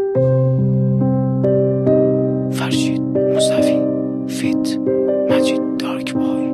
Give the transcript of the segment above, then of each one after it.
فرشید موسوی فیت مجید دارک بای.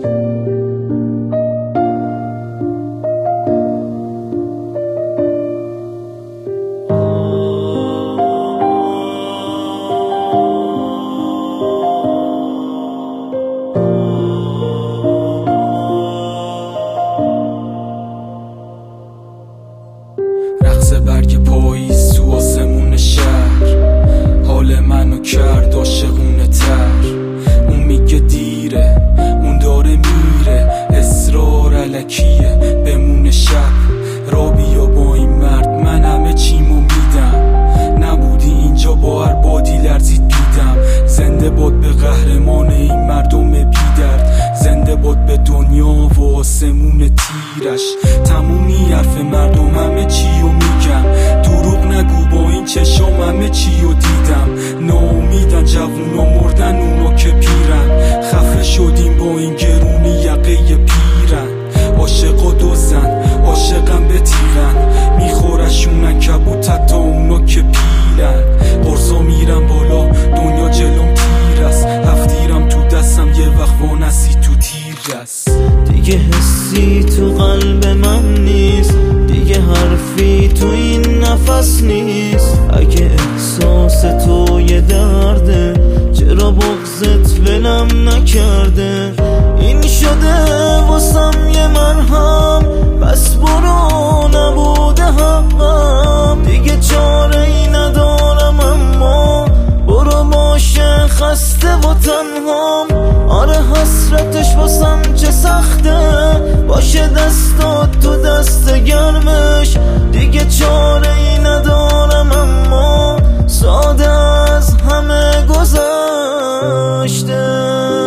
رقص برگ پاییز تو آسمون شهر حال منو کرد عاشقونه تر. اون میگه دیره، اون داره میره، اصرار الکیه بمونه شب. را بیا با این مرد، من همه چیمو میدم. نبودی اینجا با هر بادی لرزید دیدم. زنده باد به قهرمان این مردم بیدرد، زنده باد به دنیا و آسمون تیرش. تمومی حرف مردم همه چیو میگم، دروغ نگو با این چشام همه چیو دیدم. ناامیدن جوونا مردن اونا که پیرن، خفه شدیم با این گرونی یقه پیرن. عاشقا دوزن عاشقم به تیرن، میخورشونن کبوتت تا اونا که پیرن. قرصا میرن بالا دنیا جلوم تیر است، هفتیرم تو دستم یه وقت وانسی تو تیر است. دیگه حسی تو قلب من نیست، دیگه حرفی تو این نفس نیست. اگه احساس تو یه درده، چرا بغضت ولم نکرده؟ این شده واسم یه مرهم، بس برو نبوده حقم. دیگه چاره ای ندارم اما برو باشه خسته و تنهام. آره حسرتش واسم چه سخته، باشه دستات تو دست گرمش. دیگه چاره ای ندارم اما ساده از همه گذشته.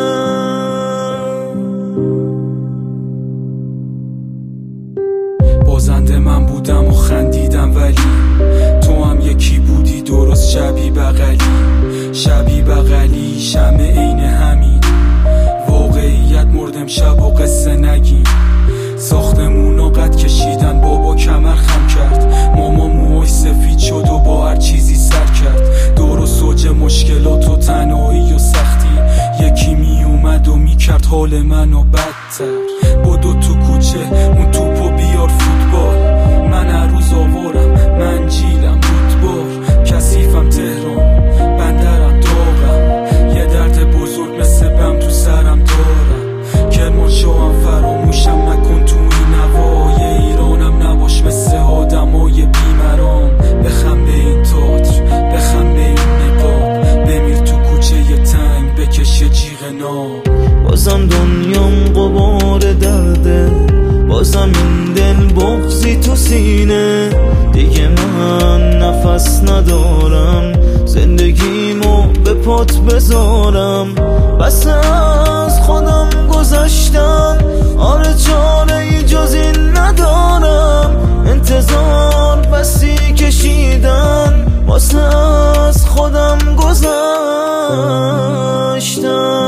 بازنده من بودم و خندیدم، ولی تو هم یکی بودی درست شبی بغلی. شبی بغلی شمع عین همین واقعیت، مردم شب و قصه نگیم. ساختمونا قد کشیدن، بابا کمر خم کرد، ماما موهاش سفید شد و با هر چیزی سر کرد. دور و سوج مشکلات و تنهایی و سختی، یکی می اومد و می کرد حال منو بدتر. بدو تو کوچه اون توپو بیار فوتبال، من هر روز آوارم منجیلم رودبار. کثیفم تهران بندرم داغم، یه درد بزرگ مثل بم تو سرم دارم. کرمانشاهم فراموشم نکن تو این هوای ایرانم، نباش مثل آدمای بیمرام. بخم به این تئاتر، بخم به این نقاب، بمیر تو کوچه ی تنگ بکش یه جیغ ناب. بازم دنیام غبار درده، بازم این دل بغضی تو سینه. دیگه من نفس ندارم، زندگیمو به پات بذارم. بس از خودم گذشتم، آره چاره ای جز این ندارم. انتظار بسی کشیدن، واسه از خودم گذشتم.